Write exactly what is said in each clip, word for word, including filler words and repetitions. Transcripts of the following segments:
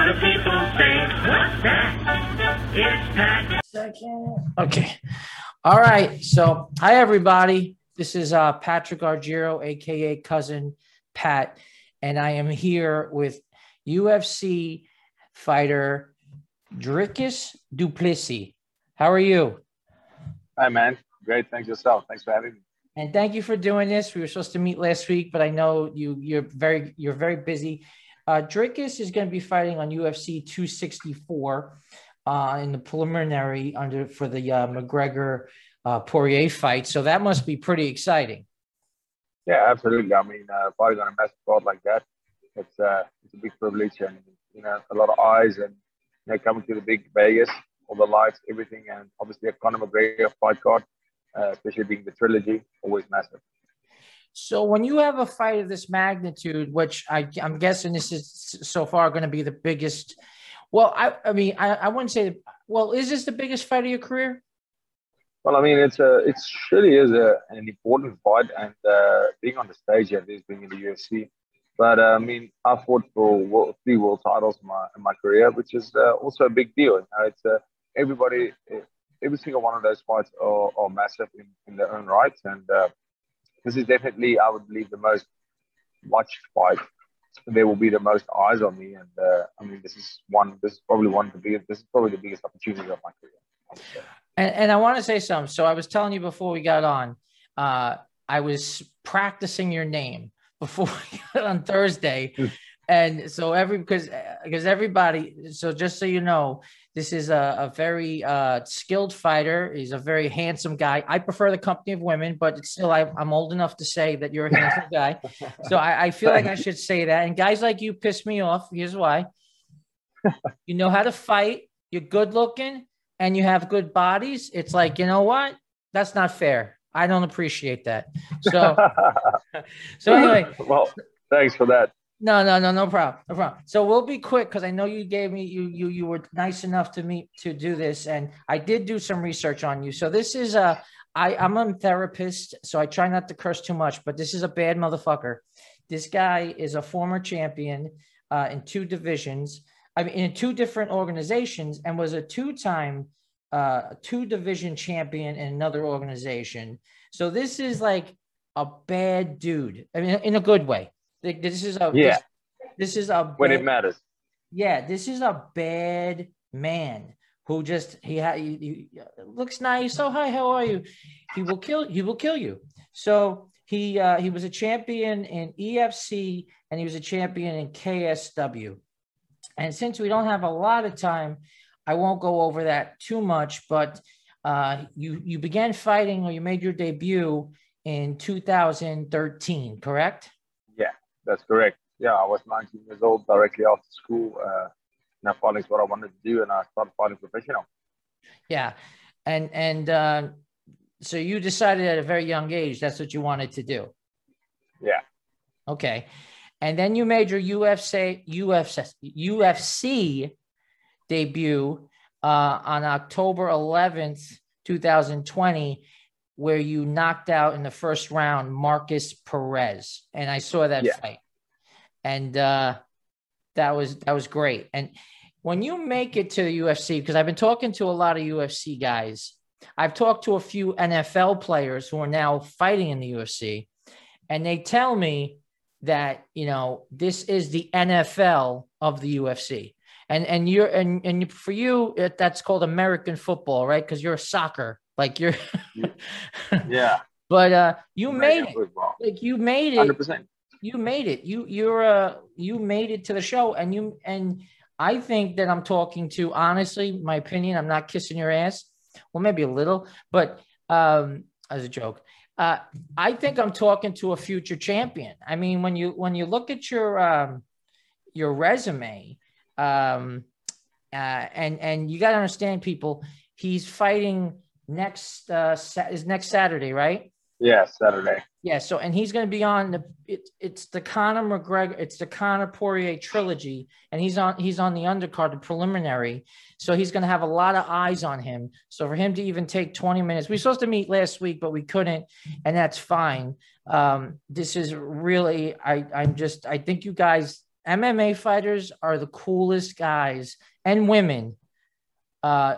the people say, what's that? It's Pat. Second. Okay. All right. So, hi, everybody. This is uh, Patrick Argiro, a k a. Cousin Pat, and I am here with U F C fighter Dricus Du Plessis. How are you? Hi, man. Great. Thanks yourself. Thanks for having me. And thank you for doing this. We were supposed to meet last week, but I know you you're very you're very busy. Uh, Dricus is going to be fighting on U F C two sixty-four uh, in the preliminary under for the uh, McGregor uh, Poirier fight. So that must be pretty exciting. Yeah, absolutely. I mean, uh, fighting on a massive card like that, it's uh, it's a big privilege, and you know, a lot of eyes, and you know, coming to the big Vegas, all the lights, everything, and obviously a Conor McGregor fight card, uh, especially being the trilogy, always massive. So when you have a fight of this magnitude, which I, I'm guessing this is so far going to be the biggest. Well, I, I mean, I, I wouldn't say. Well, is this the biggest fight of your career? Well, I mean, it's a, it really is a, an important fight, and uh, being on the stage at this, being in the U F C. But uh, I mean, I fought for world, three world titles in my, in my career, which is uh, also a big deal. You know, it's uh, everybody, every single one of those fights are, are massive in, in their own rights, and uh, this is definitely, I would believe, the most watched fight. There will be the most eyes on me, and uh, I mean, this is one. This is probably one of the biggest. This is probably the biggest opportunity of my career. And, and I want to say something. So I was telling you before we got on, uh, I was practicing your name before we got on Thursday. And so every, because, because everybody, so just so you know, this is a, a very uh, skilled fighter. He's a very handsome guy. I prefer the company of women, but it's still, I, I'm old enough to say that you're a handsome guy. So I, I feel like I should say that. And guys like you piss me off. Here's why. You know how to fight. You're good looking. And you have good bodies. It's like, you know what? That's not fair. I don't appreciate that. So, so anyway. Well, thanks for that. No, no, no, no problem. No problem. So we'll be quick because I know you gave me, you, you, you were nice enough to me to do this. And I did do some research on you. So this is a, I, I'm a therapist, so I try not to curse too much, but this is a bad motherfucker. This guy is a former champion uh, in two divisions. I mean, in two different organizations, and was a two-time, uh, two-division champion in another organization. So this is like a bad dude. I mean, in a good way. Like, this is a yeah. This, this is a when bad, it matters. Yeah, this is a bad man who just he, ha, he, he looks nice. Oh, hi, how are you? He will kill. He will kill you. So he uh, he was a champion in E F C and he was a champion in K S W. And since we don't have a lot of time, I won't go over that too much, but uh, you, you began fighting or you made your debut in two thousand thirteen, correct? Yeah, that's correct. Yeah, I was nineteen years old directly after school. Uh, now fighting is what I wanted to do, and I started fighting professional. Yeah. And, and uh, so you decided at a very young age, that's what you wanted to do. Yeah. Okay. And then you made your U F C U F C U F C debut uh, on October eleventh, twenty twenty, where you knocked out in the first round Marcus Perez, and I saw that yeah. fight, and uh, that was that was great. And when you make it to the U F C, because I've been talking to a lot of U F C guys, I've talked to a few N F L players who are now fighting in the U F C, and they tell me that, you know, this is the N F L of the U F C. And and you're and and for you, it, that's called American football, right? Because you're a soccer, like you're yeah. But uh you American made it. Football. Like you made it. one hundred percent. You made it. You you're uh you made it to the show, and you and I think that I'm talking to, honestly, my opinion, I'm not kissing your ass. Well, maybe a little, but um as a joke. Uh, I think I'm talking to a future champion. I mean, when you when you look at your um, your resume, um, uh, and and you got to understand, people, he's fighting next uh, is next Saturday, right? Yeah, Saturday. Yeah. So, and he's going to be on the it, it's the Conor McGregor, it's the Conor Poirier trilogy, and he's on he's on the undercard, the preliminary. So he's going to have a lot of eyes on him. So for him to even take twenty minutes, we were supposed to meet last week, but we couldn't, and that's fine. Um, this is really, I I'm just I think you guys M M A fighters are the coolest guys and women, uh,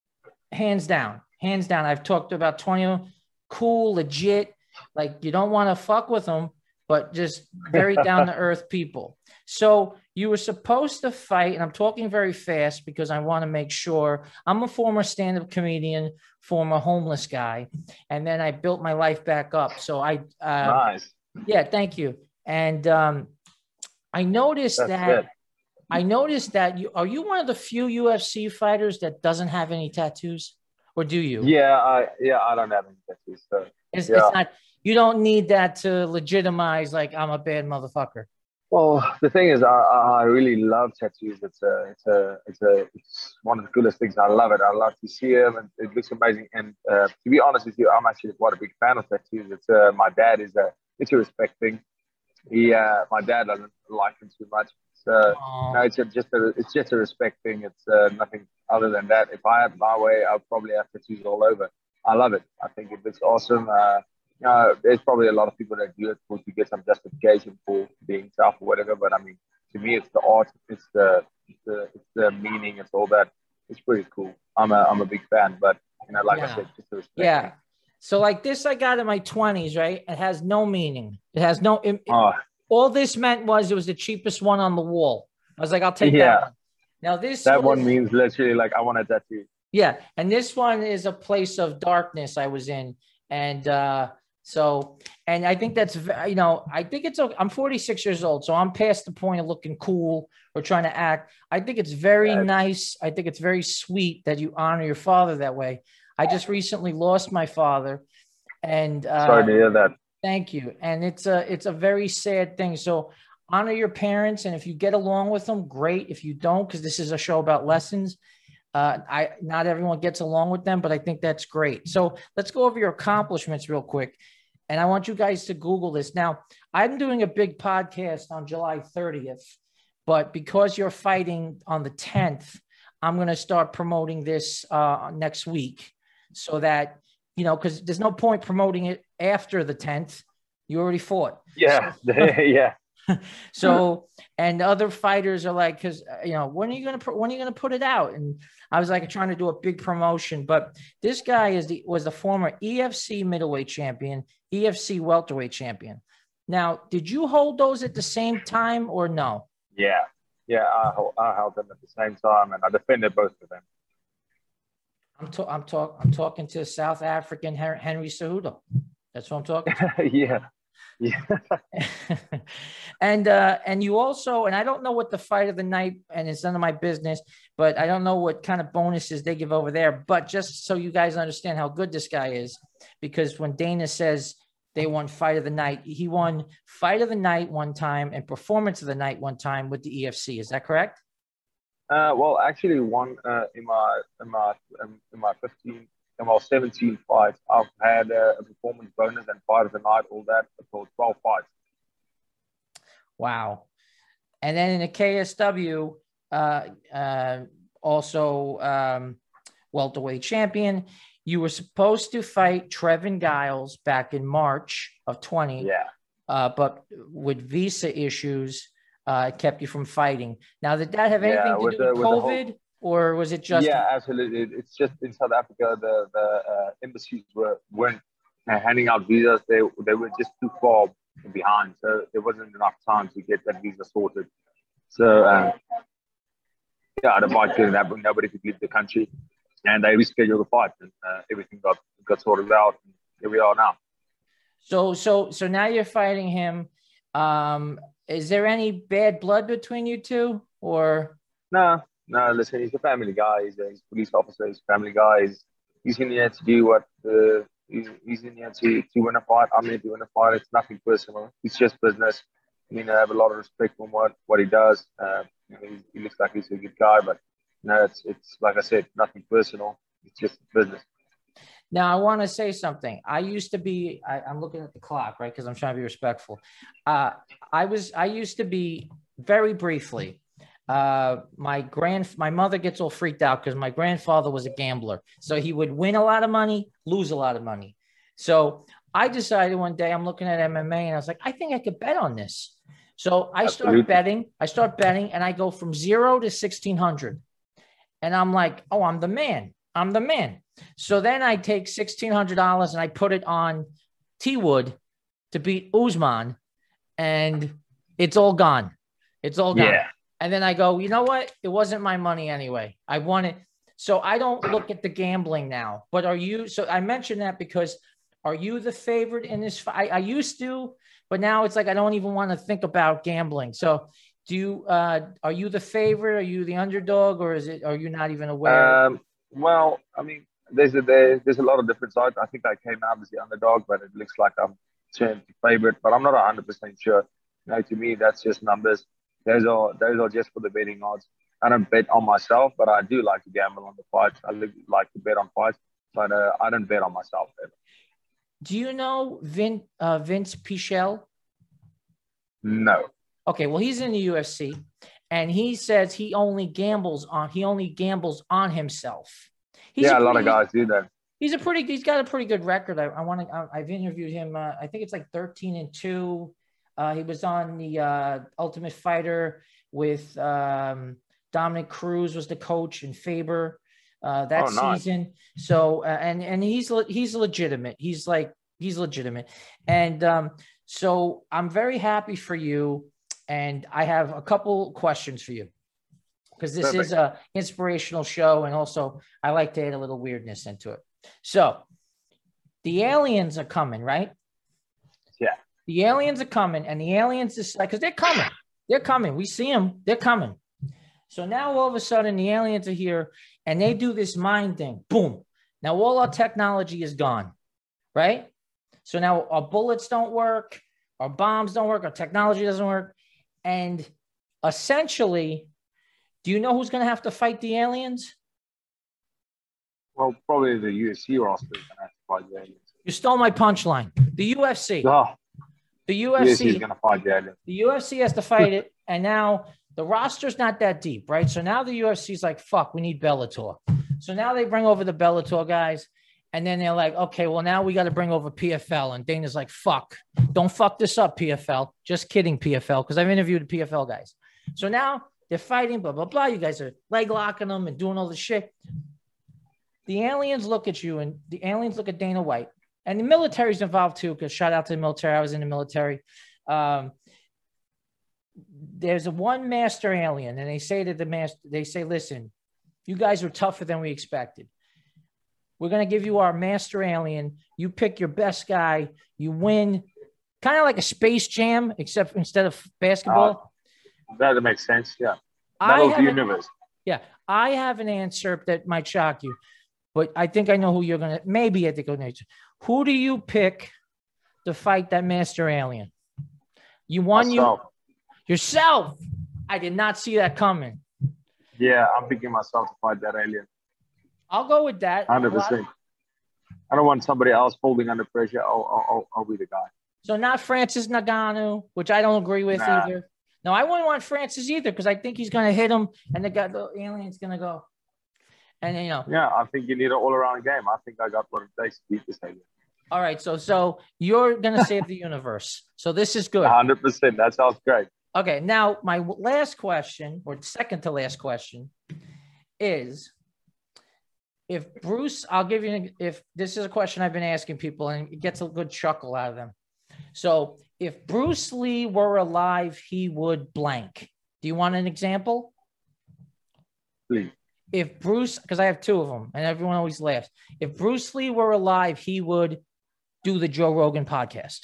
hands down, hands down. I've talked to about twenty of them, cool, legit. Like you don't want to fuck with them, but just very down to earth people. So you were supposed to fight, and I'm talking very fast because I want to make sure. I'm a former stand-up comedian, former homeless guy, and then I built my life back up. So I, uh, Nice. yeah, thank you. And um, I noticed That's that. good. I noticed that you are you one of the few U F C fighters that doesn't have any tattoos, or do you? Yeah, I yeah, I don't have any tattoos. So It's, yeah. it's not. You don't need that to legitimize like I'm a bad motherfucker. Well, the thing is, I, I I really love tattoos. It's a, it's a, it's a, it's one of the coolest things. I love it. I love to see them, and it looks amazing. And uh, to be honest with you, I'm actually quite a big fan of tattoos. It's uh, my dad is a, it's a respect thing. He, uh, my dad doesn't like them too much. So Aw. no, it's a, just a, it's just a respect thing. It's uh, nothing other than that. If I had my way, I'd probably have tattoos all over. I love it. I think it looks awesome. Uh, You know, there's probably a lot of people that do it for to get some justification for being tough or whatever. But I mean, to me, it's the art, it's the, it's the, it's the meaning, it's all that. It's pretty cool. I'm a, I'm a big fan. But you know, like Yeah. I said, just a respect. Yeah. So like this, I got in my twenties, right? It has no meaning. It has no. It, it- Oh, all this meant was it was the cheapest one on the wall. I was like, I'll take Yeah. that one. Now this that was- one means literally like I want a tattoo. Yeah, and this one is a place of darkness I was in, and uh, so, and I think that's ve- you know, I think it's okay. I'm forty-six years old, so I'm past the point of looking cool or trying to act. I think it's very Yeah. nice. I think it's very sweet that you honor your father that way. I just recently lost my father, and uh, Sorry to hear that. thank you. And it's a it's a very sad thing. So honor your parents, and if you get along with them, great. If you don't, because this is a show about lessons. Uh, I not everyone gets along with them, but I think that's great. So let's go over your accomplishments real quick. And I want you guys to Google this. Now, I'm doing a big podcast on July thirtieth, but because you're fighting on the tenth, I'm going to start promoting this uh, next week so that, you know, because there's no point promoting it after the tenth. You already fought. Yeah, yeah. So, and other fighters are like, because you know, when are you gonna when are you gonna put it out? And I was like trying to do a big promotion, but this guy is the was the former E F C middleweight champion, E F C welterweight champion. Now, did you hold those at the same time or no? Yeah, yeah. I, hel- I held them at the same time, and I defended both of them. I'm to, I'm talk I'm talking to South African Hen- Henry Cejudo. That's what I'm talking to. yeah, yeah. and uh and you also, and I don't know what the fight of the night, and it's none of my business, but I don't know what kind of bonuses they give over there, but just so you guys understand how good this guy is, because when Dana says they won fight of the night, he won fight of the night one time and performance of the night one time with the E F C. Is that correct? Uh, well, actually, one uh, in my in my um, in my fifteen, in my seventeen fights, I've had uh, a performance bonus and fight of the night, all that for twelve fights. Wow. And then in the K S W, uh, uh, also um, welterweight champion. You were supposed to fight Trevin Giles back in March of twenty, Yeah. uh, but with visa issues, uh, it kept you from fighting. Now, did that have Yeah, anything to with do the- with with the whole- COVID, or was it just? yeah, absolutely. It- It's just in South Africa, the the uh, embassies were weren't uh, handing out visas. They they were just too far behind, so there wasn't enough time to get that visa sorted. So um, yeah, I had a fight during that, but nobody could leave the country, and they rescheduled the fight, and uh, everything got got sorted out. And here we are now. So, so, so now you're fighting him. Um, is there any bad blood between you two, or? No, no. Listen, he's a family guy. He's a, he's a police officer. He's a family guy. He's, he's in here to do what. Uh, he's, he's in here to, to win a fight. I'm here to win a fight. It's nothing personal. It's just business. I mean, I have a lot of respect for what, what he does. Uh, you know, he's, he looks like he's a good guy, but no, it's it's like I said, nothing personal. It's just business. Now, I want to say something. I used to be, I, I'm looking at the clock, right? Because I'm trying to be respectful. Uh, I was, I used to be very briefly, uh, my grand, my mother gets all freaked out because my grandfather was a gambler. So he would win a lot of money, lose a lot of money. So I decided one day, I'm looking at M M A and I was like, I think I could bet on this. So I start Absolutely. betting, I start betting, and I go from zero to sixteen hundred. And I'm like, oh, I'm the man. I'm the man. So then I take sixteen hundred dollars and I put it on T Wood to beat Usman, and it's all gone. It's all gone. Yeah. And then I go, you know what? It wasn't my money anyway. I won it. So I don't look at the gambling now. But are you? So I mentioned that because are you the favorite in this fight? I, I used to, but now it's like I don't even want to think about gambling. So do you? Uh, are you the favorite? Are you the underdog, or is it? Are you not even aware? Um, well, I mean, there's a there, there's a lot of different sides. I think I came out as the underdog, but it looks like I'm turned favorite. But I'm not one hundred percent sure. You know, to me, that's just numbers. Those are those are just for the betting odds. I don't bet on myself, but I do like to gamble on the fights. I like to bet on fights, but uh, I don't bet on myself ever. Do you know Vin, uh, Vince Pichel? No. Okay, well, he's in the U F C, and he says he only gambles on he only gambles on himself. He's yeah, a, a lot pretty, of guys do that. He's a pretty. He's got a pretty good record. I, I want to. I've interviewed him. Uh, I think it's like thirteen and two. Uh, he was on the uh, Ultimate Fighter with um, Dominic Cruz was the coach and Faber uh, that oh, nice. season. So uh, and and he's he's legitimate. He's like he's legitimate. And um, so I'm very happy for you. And I have a couple questions for you because this Perfect. is a inspirational show, and also I like to add a little weirdness into it. So the aliens are coming, right? Yeah. The aliens are coming, and the aliens is like, because they're coming. They're coming. We see them. They're coming. So now all of a sudden the aliens are here, and they do this mind thing. Boom. Now all our technology is gone, right? So now our bullets don't work. Our bombs don't work. Our technology doesn't work. And essentially, do you know who's going to have to fight the aliens? Well, probably the U F C roster is going to have to fight the aliens. You stole my punchline. The U F C. Oh, The U F C, U F C is going to fight the aliens. The U F C has to fight it, and now the roster's not that deep, right? So now the U F C is like, fuck, we need Bellator. So now they bring over the Bellator guys, and then they're like, okay, well, now we got to bring over P F L. And Dana's like, fuck, don't fuck this up, P F L. Just kidding, P F L, because I've interviewed the P F L guys. So now they're fighting, blah, blah, blah. You guys are leg locking them and doing all this shit. The aliens look at you, and the aliens look at Dana White. And the military's involved too, because shout out to the military. I was in the military. Um, there's a one master alien, and they say to the master, they say, listen, you guys are tougher than we expected. We're going to give you our master alien. You pick your best guy. You win. Kind of like a Space Jam, except instead of basketball. Uh, that makes sense, yeah. I Battle of have the an- universe. Yeah, I have an answer that might shock you, but I think I know who you're going to, maybe I think of nature. Who do you pick to fight that master alien? You won Myself. you yourself. I did not see that coming. Yeah, I'm picking myself to fight that alien. I'll go with that. one hundred percent. I don't want somebody else folding under pressure. I'll, I'll, I'll, I'll be the guy. So not Francis Ngannou, which I don't agree with Nah. either. No, I wouldn't want Francis either because I think he's going to hit him and the guy, the alien's going to go. And, you know. Yeah, I think you need an all-around game. I think I got what it takes to beat this alien. All right. So, so you're going to save the universe. So this is good. one hundred percent. That sounds great. Okay. Now, my last question, or second to last question, is if Bruce, I'll give you, an, if this is a question I've been asking people and it gets a good chuckle out of them. So if Bruce Lee were alive, he would blank. Do you want an example? Please. If Bruce, because I have two of them and everyone always laughs. If Bruce Lee were alive, he would do the Joe Rogan podcast.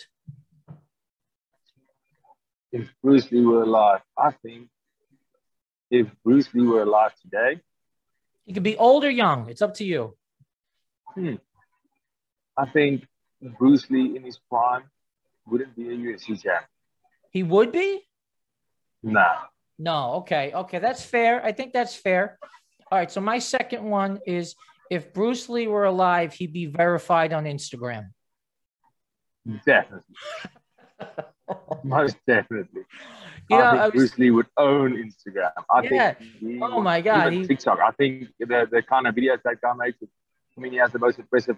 If Bruce Lee were alive, I think if Bruce Lee were alive today, He could be old or young. It's up to you. hmm, I think Bruce Lee in his prime wouldn't be a U F C champ. He would be? Nah. No. Okay. Okay. That's fair. I think that's fair. All right. So my second one is if Bruce Lee were alive, he'd be verified on Instagram. Definitely. Most definitely. You know, I think I was- Bruce Lee would own Instagram. I Yeah. think he, Oh my God, even he- TikTok. I think the, the kind of videos that guy makes, I mean, he has the most impressive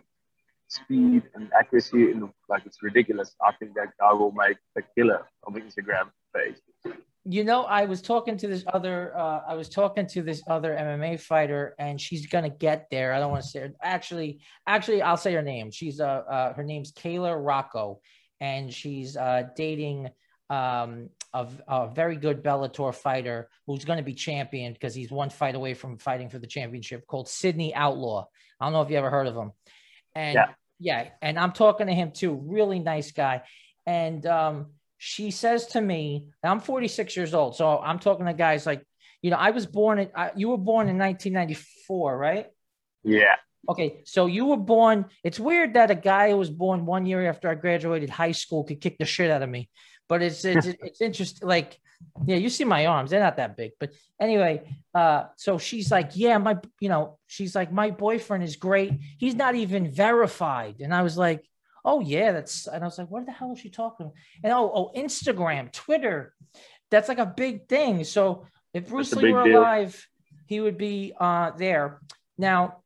speed and accuracy, and like it's ridiculous. I think that guy will make a killer of Instagram. page. You know, I was talking to this other, uh, I was talking to this other M M A fighter, and she's gonna get there. I don't want to say her. Actually, actually, I'll say her name. She's uh, uh her name's Kayla Rocco, and she's uh dating um a, a very good Bellator fighter who's going to be champion because he's one fight away from fighting for the championship, called Sydney Outlaw. I don't know if you ever heard of him. And yeah, yeah and I'm talking to him too. Really nice guy. And um. She says to me, I'm forty-six years old. So I'm talking to guys like, you know, I was born in, I, you were born in nineteen ninety-four, right? Yeah. Okay. So you were born, it's weird that a guy who was born one year after I graduated high school could kick the shit out of me, but it's, it's, it's interesting. Like, yeah, you see my arms, they're not that big, but anyway, uh, so she's like, yeah, my, you know, she's like, my boyfriend is great. He's not even verified. And I was like, oh yeah, that's, and I was like, what the hell is she talking about? And oh, oh, Instagram, Twitter, that's like a big thing. So if Bruce Lee were deal. alive, he would be uh, there. Now,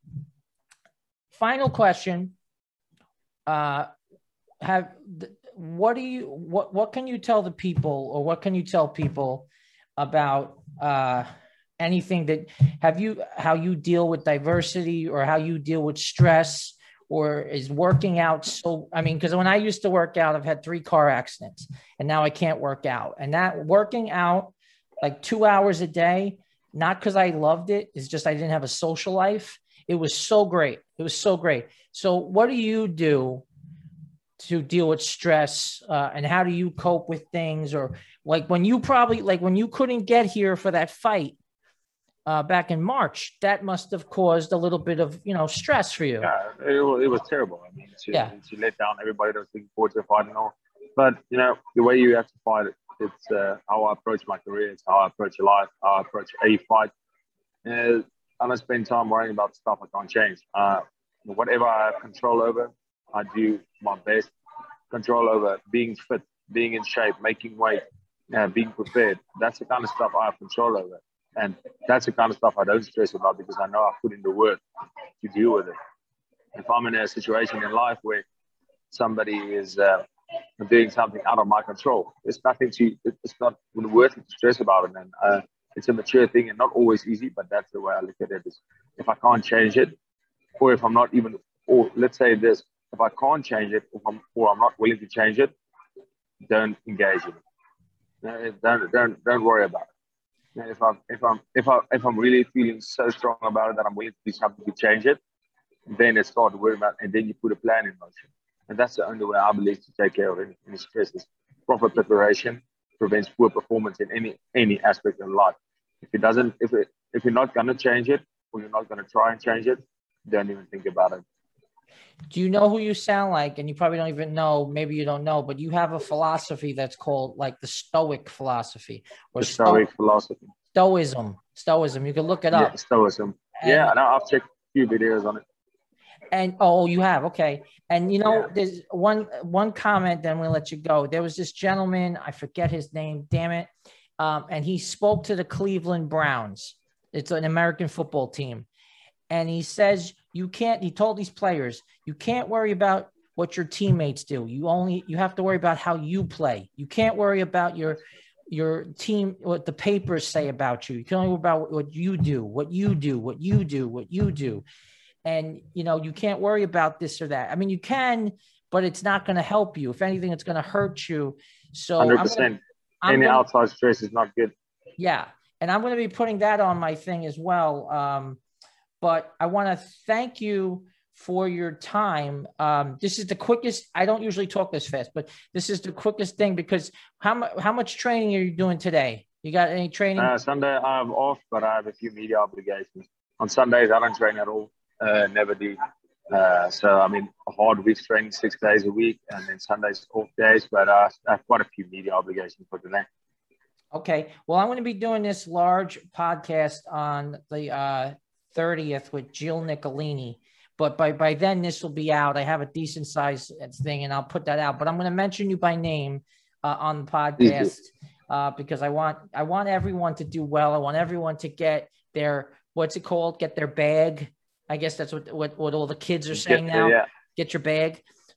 final question. Uh, have, what do you, what, what can you tell the people, or what can you tell people about uh, anything that, have you, how you deal with diversity, or how you deal with stress? Or is working out so, I mean, because when I used to work out, I've had three car accidents, and now I can't work out. And that working out like two hours a day, not because I loved it, it's just I didn't have a social life. It was so great. It was so great. So what do you do to deal with stress, uh, and how do you cope with things? Or like when you probably, like when you couldn't get here for that fight, Uh, back in March, that must have caused a little bit of, you know, stress for you. Yeah, it, was- it was terrible. I mean, she, Yeah. she let down everybody that was looking forward to the fight and all. But, you know, the way you have to fight it, it's uh, how I approach my career, it's how I approach life, how I approach a fight. Uh, I don't spend time worrying about stuff I can't change. Uh, whatever I have control over, I do my best. Control over being fit, being in shape, making weight, uh, being prepared. That's the kind of stuff I have control over. And that's the kind of stuff I don't stress about, because I know I've put in the work to deal with it. If I'm in a situation in life where somebody is uh, doing something out of my control, it's nothing to, it's not worth it to stress about it. And uh, it's a mature thing, and not always easy, but that's the way I look at it. Is if I can't change it, or if I'm not even, or let's say this, if I can't change it, or I'm, or I'm not willing to change it, don't engage in it. Don't, don't, don't worry about it. If I'm if I'm if I if I'm really feeling so strong about it that I'm willing to do something to change it, then it's start to worry about, and then you put a plan in motion. And that's the only way I believe to take care of any, any stress. Is proper preparation prevents poor performance in any any aspect of life. If it doesn't, if it if you're not gonna change it, or you're not gonna try and change it, don't even think about it. Do you know who you sound like? And you probably don't even know, maybe you don't know, but you have a philosophy that's called like the Stoic philosophy, or The Stoic Sto- philosophy. Stoicism. Stoicism. You can look it up. Yeah, Stoicism. And, yeah, and I've checked a few videos on it. And oh, you have, okay. And you know, Yeah. there's one one comment, then we'll let you go. There was this gentleman, I forget his name, damn it. Um, and he spoke to the Cleveland Browns. It's an American football team. And he says, you can't, he told these players, you can't worry about what your teammates do. You only, you have to worry about how you play. You can't worry about your, your team, what the papers say about you. You can only worry about what you do, what you do, what you do, what you do. And, you know, you can't worry about this or that. I mean, you can, but it's not going to help you. If anything, it's going to hurt you. So one hundred I'm percent. gonna, I'm Any gonna, outside stress is not good. yeah. And I'm going to be putting that on my thing as well. Um, But I want to thank you for your time. Um, this is the quickest. I don't usually talk this fast, but this is the quickest thing, because how much how much training are you doing today? You got any training? Uh, Sunday I'm off, but I have a few media obligations. On Sundays I don't train at all. Uh, never do. Uh, so I mean, a hard week's training six days a week, and then Sundays off days. But uh, I have quite a few media obligations for today. Okay. Well, I'm going to be doing this large podcast on the uh, thirtieth with Jill Nicolini. But by, by then, this will be out. I have a decent size thing, and I'll put that out. But I'm going to mention you by name uh, on the podcast uh, because I want I want everyone to do well. I want everyone to get their, what's it called? Get their bag. I guess that's what what, what all the kids are saying Get, now. yeah. Get your bag.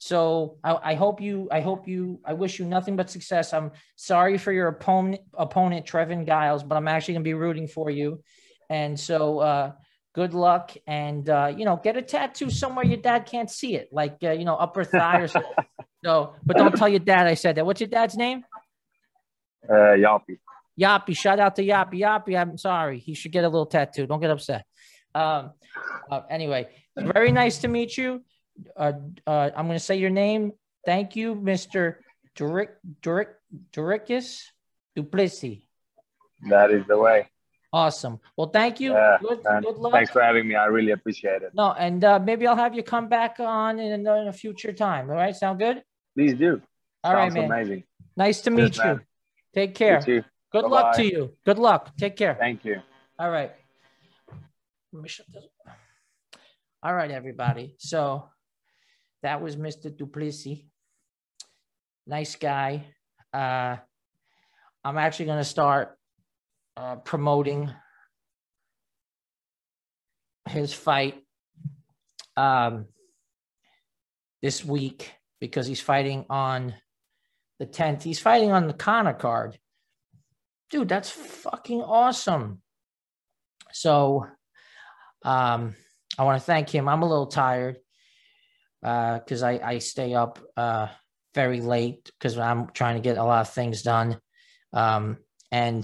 So I, I hope you, I hope you, I wish you nothing but success. I'm sorry for your opponent, opponent Trevin Giles, but I'm actually going to be rooting for you. And so uh, good luck, and uh, you know, get a tattoo somewhere your dad can't see it, like uh, you know, upper thigh or something. So, but don't tell your dad I said that. What's your dad's name? Uh, Yappy. Yappy. Shout out to Yappy. Yappy, I'm sorry. He should get a little tattoo. Don't get upset. Um, uh, anyway, very nice to meet you. Uh, uh, I'm going to say your name. Thank you, Mister Duric, Duric, Duricus Duplessis. That is the way. Awesome. Well, thank you. Yeah, good, good luck. Thanks for having me. I really appreciate it. No, and uh, maybe I'll have you come back on in a, in a future time. All right. Sound good? Please do. All Sounds right, man. Amazing. Nice to meet Cheers, you. man. Take care. You too. Good Bye-bye. luck to you. Good luck. Take care. Thank you. All right. Let me shut this. All right, everybody. So that was Mister Duplessis. Nice guy. Uh, I'm actually going to start uh, promoting his fight um, this week, because he's fighting on the tenth. He's fighting on the Conor card. Dude, that's fucking awesome. So um, I want to thank him. I'm a little tired because uh, I, I stay up uh, very late because I'm trying to get a lot of things done. Um, and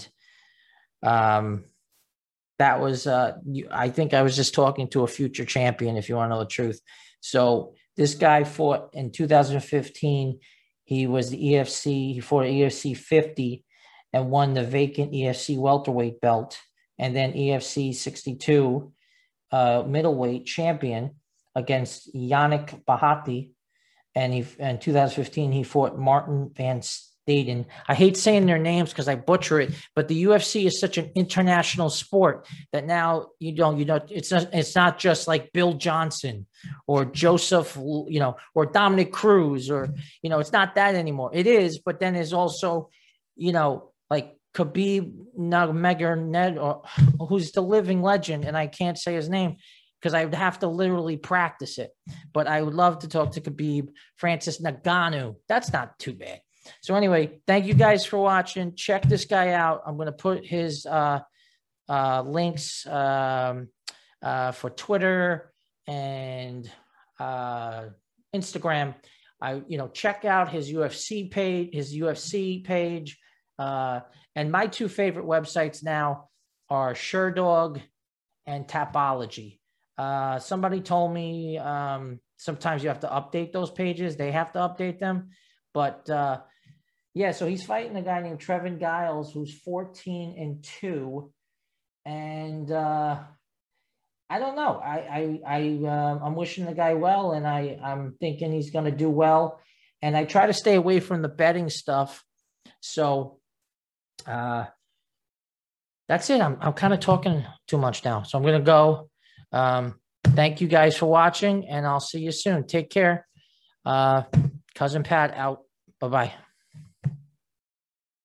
um, that was, uh, I think I was just talking to a future champion, if you want to know the truth. So this guy fought in two thousand fifteen. He was the E F C, he fought E F C fifty and won the vacant E F C welterweight belt, and then E F C sixty-two uh, middleweight champion against Yannick Bahati. And he, in two thousand fifteen, he fought Martin Van Staden. I hate saying their names because I butcher it, but the U F C is such an international sport that now you don't, you know, it's not, it's not just like Bill Johnson or Joseph, you know, or Dominic Cruz, or, you know, it's not that anymore. It is, but then there's also, you know, like Khabib Nurmagomedov, or who's the living legend, and I can't say his name because I would have to literally practice it. But I would love to talk to Khabib. Francis Ngannou. That's not too bad. So anyway, thank you guys for watching. Check this guy out. I'm going to put his uh, uh, links um, uh, for Twitter and uh, Instagram. I, you know, check out his U F C page, his U F C page. Uh, and my two favorite websites now are SureDog and Tapology. Uh, somebody told me um, sometimes you have to update those pages. They have to update them. But uh, yeah, so he's fighting a guy named Trevin Giles, who's fourteen and two. And uh, I don't know. I, I, I, uh, I'm wishing the guy well, and I, I'm thinking he's going to do well. And I try to stay away from the betting stuff. So uh, that's it. I'm, I'm kind of talking too much now. So I'm going to go. Um, thank you guys for watching, and I'll see you soon. Take care. Uh, Cousin Pat out. Bye-bye.